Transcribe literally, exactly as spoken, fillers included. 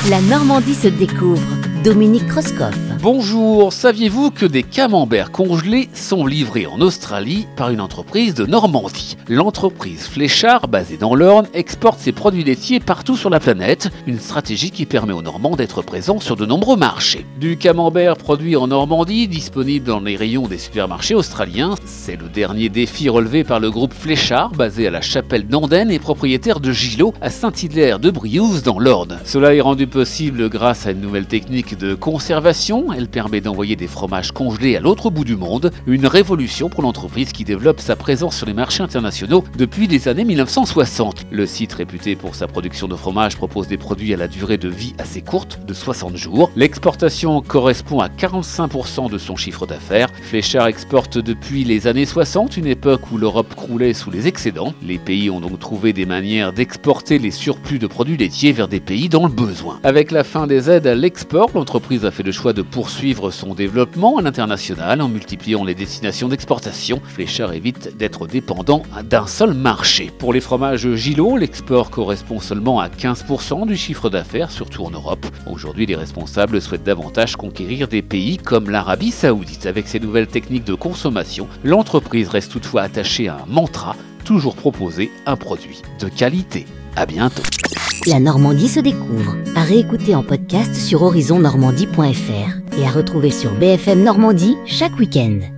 La Normandie se découvre. Dominique Kreuskopf. Bonjour, saviez-vous que des camemberts congelés sont livrés en Australie par une entreprise de Normandie ? L'entreprise Fléchard, basée dans l'Orne, exporte ses produits laitiers partout sur la planète, une stratégie qui permet aux Normands d'être présents sur de nombreux marchés. Du camembert produit en Normandie, disponible dans les rayons des supermarchés australiens, c'est le dernier défi relevé par le groupe Fléchard, basé à la Chapelle d'Andenne et propriétaire de Gillot à Saint-Hilaire de Briouze dans l'Orne. Cela est rendu possible grâce à une nouvelle technique de conservation. Elle permet d'envoyer des fromages congelés à l'autre bout du monde, une révolution pour l'entreprise qui développe sa présence sur les marchés internationaux depuis les années mille neuf cent soixante. Le site, réputé pour sa production de fromage, propose des produits à la durée de vie assez courte, de soixante jours. L'exportation correspond à quarante-cinq pour cent de son chiffre d'affaires. Fléchard exporte depuis les années soixante, une époque où l'Europe croulait sous les excédents. Les pays ont donc trouvé des manières d'exporter les surplus de produits laitiers vers des pays dans le besoin. Avec la fin des aides à l'export, l'entreprise a fait le choix de poursuivre son développement à l'international en multipliant les destinations d'exportation. Fléchard évite d'être dépendant d'un seul marché. Pour les fromages Gillot, l'export correspond seulement à quinze pour cent du chiffre d'affaires, surtout en Europe. Aujourd'hui, les responsables souhaitent davantage conquérir des pays comme l'Arabie Saoudite. Avec ses nouvelles techniques de consommation, l'entreprise reste toutefois attachée à un mantra, toujours proposer un produit de qualité. À bientôt. La Normandie se découvre. À réécouter en podcast sur horizon normandie point f r et à retrouver sur B F M Normandie chaque week-end.